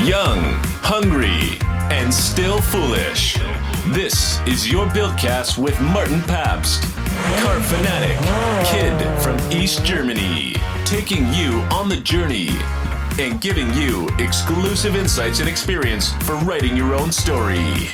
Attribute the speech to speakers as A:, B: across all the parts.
A: Young, hungry, and still foolish. This is your Buildcast with Martin Pabst, car fanatic, kid from East Germany, taking you on the journey and giving you exclusive insights and experience for writing your own story.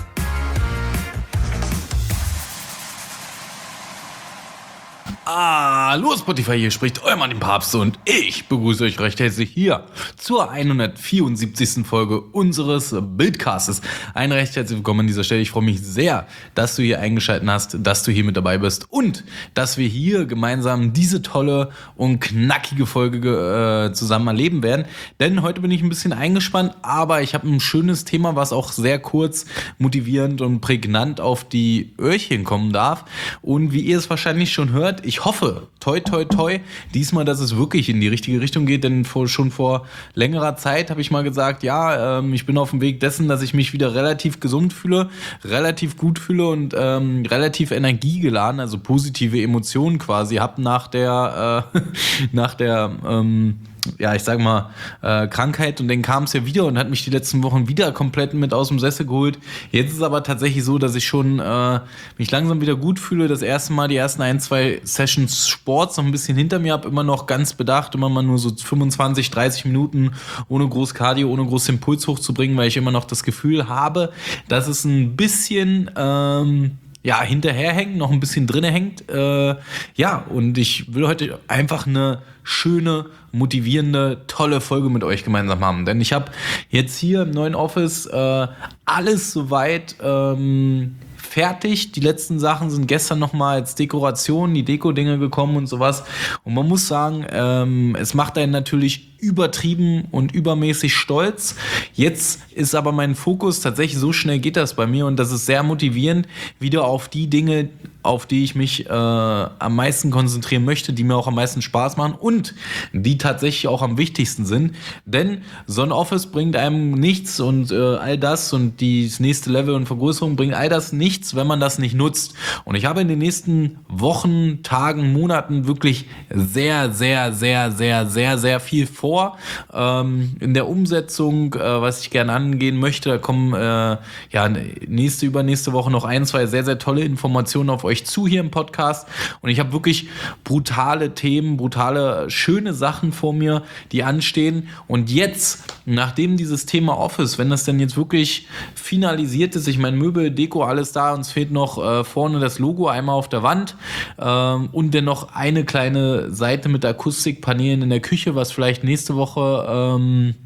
B: Hallo Spotify, hier spricht euer Martin Papst und ich begrüße euch recht herzlich hier zur 174. Folge unseres Bildcastes. Ein recht herzlich willkommen an dieser Stelle. Ich freue mich sehr, dass du hier eingeschaltet hast, dass du hier mit dabei bist und dass wir hier gemeinsam diese tolle und knackige Folge zusammen erleben werden. Denn heute bin ich ein bisschen eingespannt, aber ich habe ein schönes Thema, was auch sehr kurz, motivierend und prägnant auf die Öhrchen kommen darf. Und wie ihr es wahrscheinlich schon hört, ich hoffe, toi toi toi, diesmal, dass es wirklich in die richtige Richtung geht, denn schon vor längerer Zeit habe ich mal gesagt, ich bin auf dem Weg dessen, dass ich mich wieder relativ gesund fühle, relativ gut fühle und relativ energiegeladen, also positive Emotionen quasi habe nach der Krankheit, und dann kam es ja wieder und hat mich die letzten Wochen wieder komplett mit aus dem Sessel geholt. Jetzt ist es aber tatsächlich so, dass ich schon mich langsam wieder gut fühle. Das erste Mal die ersten 1-2 Sessions Sports noch ein bisschen hinter mir habe, immer noch ganz bedacht, immer mal nur so 25, 30 Minuten ohne groß Cardio, ohne groß den Puls hochzubringen, weil ich immer noch das Gefühl habe, dass es ein bisschen hinterherhängt, noch ein bisschen drinne hängt. Und ich will heute einfach eine schöne, motivierende, tolle Folge mit euch gemeinsam haben. Denn ich habe jetzt hier im neuen Office alles soweit fertig. Die letzten Sachen sind gestern nochmal als Dekoration, die Deko-Dinge gekommen und sowas. Und man muss sagen, es macht einen natürlich übertrieben und übermäßig stolz. Jetzt ist aber mein Fokus tatsächlich, so schnell geht das bei mir, und das ist sehr motivierend, wieder auf die Dinge, auf die ich mich am meisten konzentrieren möchte, die mir auch am meisten Spaß machen und die tatsächlich auch am wichtigsten sind. Denn so ein Office bringt einem nichts und all das und das nächste Level und Vergrößerung bringt all das nichts, wenn man das nicht nutzt. Und ich habe in den nächsten Wochen, Tagen, Monaten wirklich sehr, sehr, sehr, sehr, sehr, sehr viel vor. In der Umsetzung, was ich gerne angehen möchte, da kommen übernächste Woche noch 1-2 sehr, sehr tolle Informationen auf euch zu hier im Podcast, und ich habe wirklich brutale Themen, brutale, schöne Sachen vor mir, die anstehen. Und jetzt, nachdem dieses Thema Office, wenn das denn jetzt wirklich finalisiert ist, ich meine Möbel, Deko, alles da, uns fehlt noch vorne das Logo einmal auf der Wand und dann noch eine kleine Seite mit Akustikpanelen in der Küche, was vielleicht nächste Woche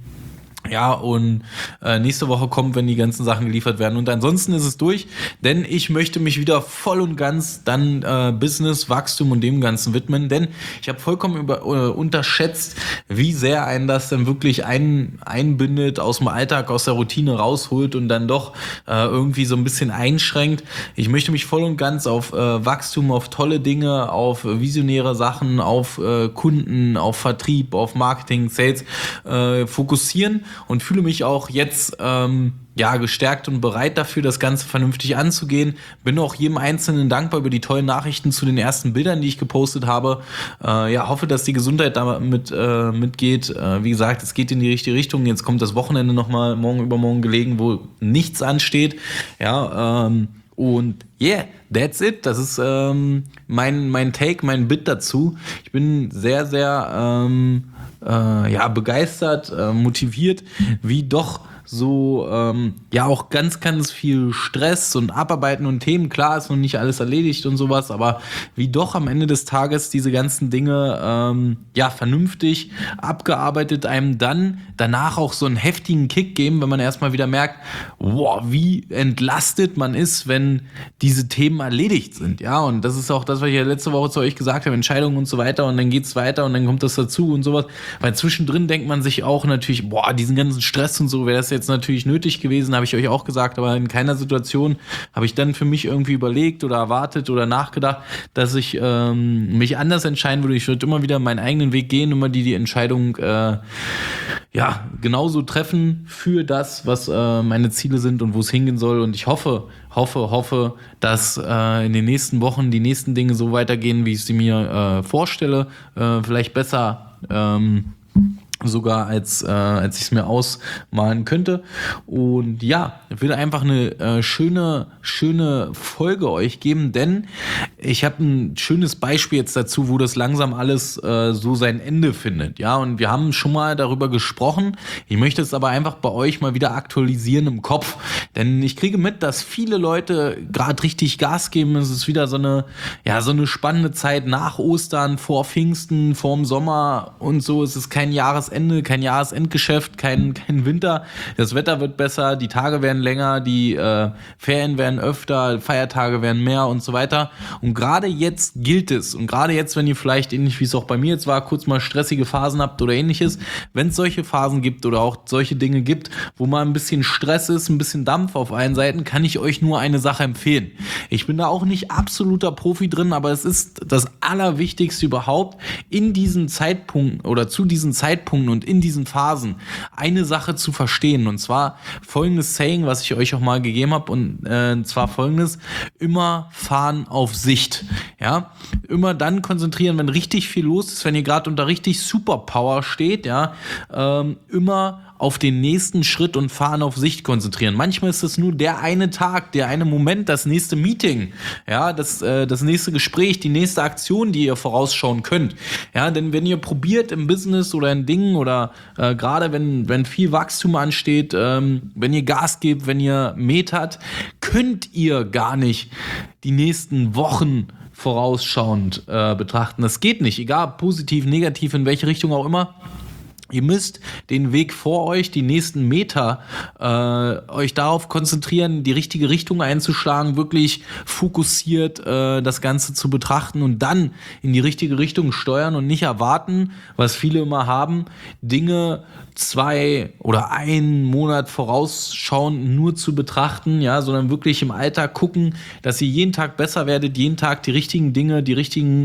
B: nächste Woche kommt, wenn die ganzen Sachen geliefert werden. Und ansonsten ist es durch, denn ich möchte mich wieder voll und ganz dann Business, Wachstum und dem Ganzen widmen, denn ich habe vollkommen unterschätzt, wie sehr einen das dann wirklich einbindet, aus dem Alltag, aus der Routine rausholt und dann doch irgendwie so ein bisschen einschränkt. Ich möchte mich voll und ganz auf Wachstum, auf tolle Dinge, auf visionäre Sachen, auf Kunden, auf Vertrieb, auf Marketing, Sales fokussieren und fühle mich auch jetzt gestärkt und bereit dafür, das Ganze vernünftig anzugehen. Bin auch jedem Einzelnen dankbar über die tollen Nachrichten zu den ersten Bildern, die ich gepostet habe. Hoffe, dass die Gesundheit da mitgeht. Wie gesagt, es geht in die richtige Richtung. Jetzt kommt das Wochenende nochmal morgen übermorgen gelegen, wo nichts ansteht. Und that's it. Das ist mein Take, mein Bit dazu. Ich bin sehr, sehr begeistert, motiviert, wie doch so auch ganz, ganz viel Stress und Abarbeiten und Themen, klar ist noch nicht alles erledigt und sowas, aber wie doch am Ende des Tages diese ganzen Dinge vernünftig abgearbeitet einem dann danach auch so einen heftigen Kick geben, wenn man erstmal wieder merkt, wie entlastet man ist, wenn diese Themen erledigt sind, und das ist auch das, was ich ja letzte Woche zu euch gesagt habe, Entscheidungen und so weiter, und dann geht's weiter und dann kommt das dazu und sowas, weil zwischendrin denkt man sich auch natürlich, diesen ganzen Stress und so, wäre das jetzt natürlich nötig gewesen, habe ich euch auch gesagt, aber in keiner Situation habe ich dann für mich irgendwie überlegt oder erwartet oder nachgedacht, dass ich mich anders entscheiden würde. Ich würde immer wieder meinen eigenen Weg gehen, immer die Entscheidung genauso treffen für das, was meine Ziele sind und wo es hingehen soll, und ich hoffe, dass in den nächsten Wochen die nächsten Dinge so weitergehen, wie ich sie mir vorstelle, vielleicht besser sogar als ich es mir ausmalen könnte. Und ja, ich will einfach eine schöne Folge euch geben, denn ich habe ein schönes Beispiel jetzt dazu, wo das langsam alles so sein Ende findet. Ja, und wir haben schon mal darüber gesprochen. Ich möchte es aber einfach bei euch mal wieder aktualisieren im Kopf, denn ich kriege mit, dass viele Leute gerade richtig Gas geben. Es ist wieder so eine spannende Zeit nach Ostern, vor Pfingsten, vorm Sommer und so. Es ist kein Jahresende, kein Jahresendgeschäft, kein Winter. Das Wetter wird besser, die Tage werden länger, die Ferien werden öfter, Feiertage werden mehr und so weiter. Und gerade jetzt gilt es, und gerade jetzt, wenn ihr vielleicht ähnlich wie es auch bei mir jetzt war, kurz mal stressige Phasen habt oder ähnliches, wenn es solche Phasen gibt oder auch solche Dinge gibt, wo mal ein bisschen Stress ist, ein bisschen Dampf auf allen Seiten, kann ich euch nur eine Sache empfehlen. Ich bin da auch nicht absoluter Profi drin, aber es ist das Allerwichtigste überhaupt, in diesen Zeitpunkten oder zu diesen Zeitpunkten und in diesen Phasen eine Sache zu verstehen, und zwar folgendes Saying, was ich euch auch mal gegeben habe, und zwar folgendes: immer fahren auf Sicht, ja, immer dann konzentrieren, wenn richtig viel los ist, wenn ihr gerade unter richtig Superpower steht, ja, immer auf den nächsten Schritt und fahren auf Sicht konzentrieren. Manchmal ist es nur der eine Tag, der eine Moment, das nächste Meeting, ja, das nächste Gespräch, die nächste Aktion, die ihr vorausschauen könnt. Ja, denn wenn ihr probiert im Business oder in Dingen oder gerade wenn viel Wachstum ansteht, wenn ihr Gas gebt, wenn ihr metert, könnt ihr gar nicht die nächsten Wochen vorausschauend betrachten. Das geht nicht, egal positiv, negativ, in welche Richtung auch immer. Ihr müsst den Weg vor euch, die nächsten Meter, euch darauf konzentrieren, die richtige Richtung einzuschlagen, wirklich fokussiert das Ganze zu betrachten und dann in die richtige Richtung steuern und nicht erwarten, was viele immer haben, Dinge 2 oder 1 Monat vorausschauend nur zu betrachten, ja, sondern wirklich im Alltag gucken, dass ihr jeden Tag besser werdet, jeden Tag die richtigen Dinge, die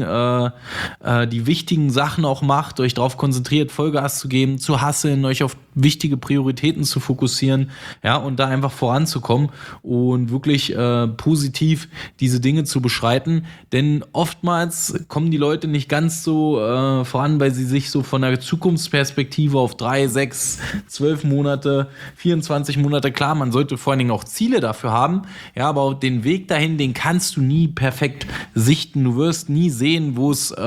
B: wichtigen Sachen auch macht, euch darauf konzentriert, Vollgas zu geben, zu hustlen, euch auf wichtige Prioritäten zu fokussieren, ja, und da einfach voranzukommen und wirklich positiv diese Dinge zu beschreiten, denn oftmals kommen die Leute nicht ganz so voran, weil sie sich so von der Zukunftsperspektive auf 3, 6, 12 Monate, 24 Monate, klar, man sollte vor allen Dingen auch Ziele dafür haben, ja, aber den Weg dahin, den kannst du nie perfekt sichten, du wirst nie sehen, wo es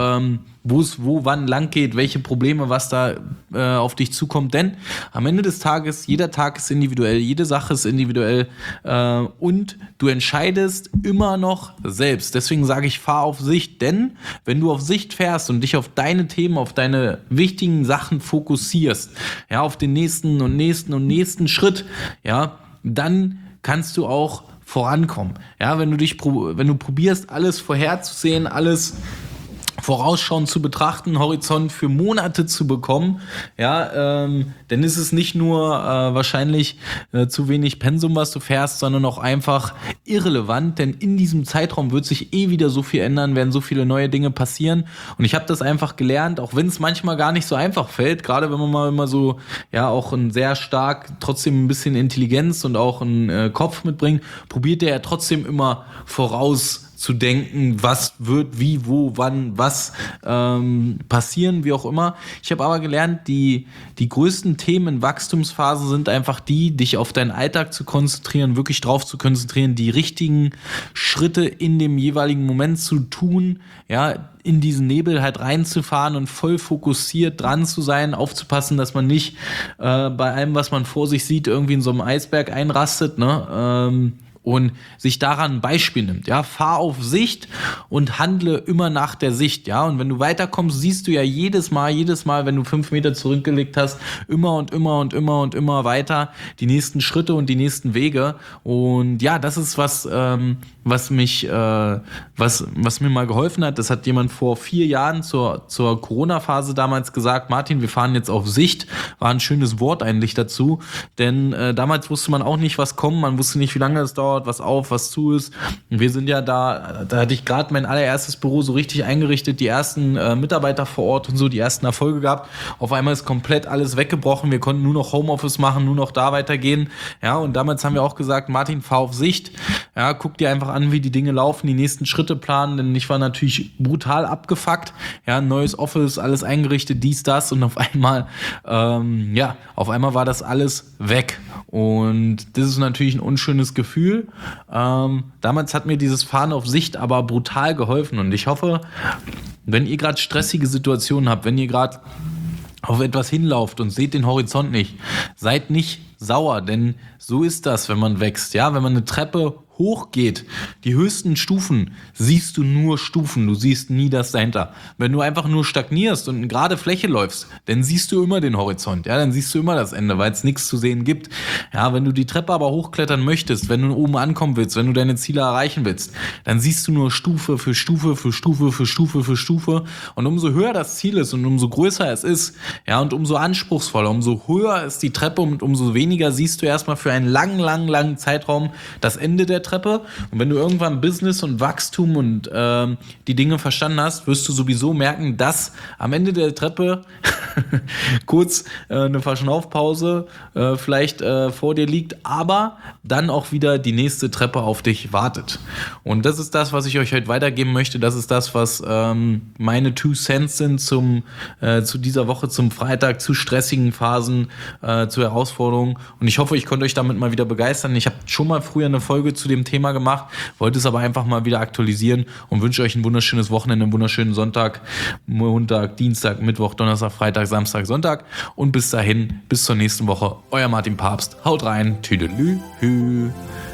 B: wann lang geht, welche Probleme, was da auf dich zukommt, denn am Ende des Tages, jeder Tag ist individuell, jede Sache ist individuell und du entscheidest immer noch selbst. Deswegen sage ich, fahr auf Sicht, denn wenn du auf Sicht fährst und dich auf deine Themen, auf deine wichtigen Sachen fokussierst, ja, auf den nächsten und nächsten und nächsten Schritt, ja, dann kannst du auch vorankommen. Ja, wenn du probierst, alles vorherzusehen, alles vorausschauend zu betrachten, Horizont für Monate zu bekommen, ja, dann ist es nicht nur wahrscheinlich zu wenig Pensum, was du fährst, sondern auch einfach irrelevant, denn in diesem Zeitraum wird sich wieder so viel ändern, werden so viele neue Dinge passieren, und ich habe das einfach gelernt, auch wenn es manchmal gar nicht so einfach fällt, gerade wenn man mal immer so, ja, auch ein sehr stark, trotzdem ein bisschen Intelligenz und auch einen Kopf mitbringt, probiert er ja trotzdem immer voraus zu denken, was wird, wie, wo, wann, was passieren, wie auch immer. Ich habe aber gelernt, die größten Themen in Wachstumsphasen sind einfach dich auf deinen Alltag zu konzentrieren, wirklich drauf zu konzentrieren, die richtigen Schritte in dem jeweiligen Moment zu tun, ja, in diesen Nebel halt reinzufahren und voll fokussiert dran zu sein, aufzupassen, dass man nicht bei allem, was man vor sich sieht, irgendwie in so einem Eisberg einrastet, ne? Und sich daran ein Beispiel nimmt, ja, fahr auf Sicht und handle immer nach der Sicht, ja, und wenn du weiterkommst, siehst du ja jedes Mal, wenn du 5 Meter zurückgelegt hast, immer weiter die nächsten Schritte und die nächsten Wege, und ja, das ist was mir mal geholfen hat. Das hat jemand vor 4 Jahren zur Corona-Phase damals gesagt: Martin, wir fahren jetzt auf Sicht. War ein schönes Wort eigentlich dazu, denn damals wusste man auch nicht, was kommt, man wusste nicht, wie lange es dauert, baut was auf, was zu ist. Und wir sind ja da hatte ich gerade mein allererstes Büro so richtig eingerichtet, die ersten Mitarbeiter vor Ort und so, die ersten Erfolge gehabt. Auf einmal ist komplett alles weggebrochen. Wir konnten nur noch Homeoffice machen, nur noch da weitergehen. Ja, und damals haben wir auch gesagt, Martin, fahr auf Sicht. Ja, guck dir einfach an, wie die Dinge laufen, die nächsten Schritte planen, denn ich war natürlich brutal abgefuckt. Ja, neues Office, alles eingerichtet, dies, das und auf einmal war das alles weg. Und das ist natürlich ein unschönes Gefühl. Damals hat mir dieses Fahren auf Sicht aber brutal geholfen und ich hoffe, wenn ihr gerade stressige Situationen habt, wenn ihr gerade auf etwas hinlauft und seht den Horizont nicht, seid nicht sauer, denn so ist das, wenn man wächst. Ja, wenn man eine Treppe hochgeht, die höchsten Stufen, siehst du nur Stufen, du siehst nie das dahinter. Wenn du einfach nur stagnierst und eine gerade Fläche läufst, dann siehst du immer den Horizont, ja, dann siehst du immer das Ende, weil es nichts zu sehen gibt. Ja, wenn du die Treppe aber hochklettern möchtest, wenn du oben ankommen willst, wenn du deine Ziele erreichen willst, dann siehst du nur Stufe für Stufe für Stufe für Stufe für Stufe und umso höher das Ziel ist und umso größer es ist, ja, und umso anspruchsvoller, umso höher ist die Treppe und umso weniger siehst du erstmal für einen langen Zeitraum das Ende der Treppe. Und wenn du irgendwann Business und Wachstum und die Dinge verstanden hast, wirst du sowieso merken, dass am Ende der Treppe kurz eine Verschnaufpause vielleicht vor dir liegt, aber dann auch wieder die nächste Treppe auf dich wartet. Und das ist das, was ich euch heute weitergeben möchte. Das ist das, was meine 2 Cents sind zu dieser Woche, zum Freitag, zu stressigen Phasen, zu Herausforderungen. Und ich hoffe, ich konnte euch damit mal wieder begeistern. Ich habe schon mal früher eine Folge zu dem Thema gemacht, wollte es aber einfach mal wieder aktualisieren und wünsche euch ein wunderschönes Wochenende, einen wunderschönen Sonntag, Montag, Dienstag, Mittwoch, Donnerstag, Freitag, Samstag, Sonntag und bis dahin, bis zur nächsten Woche, euer Martin Papst. Haut rein, tüdelü.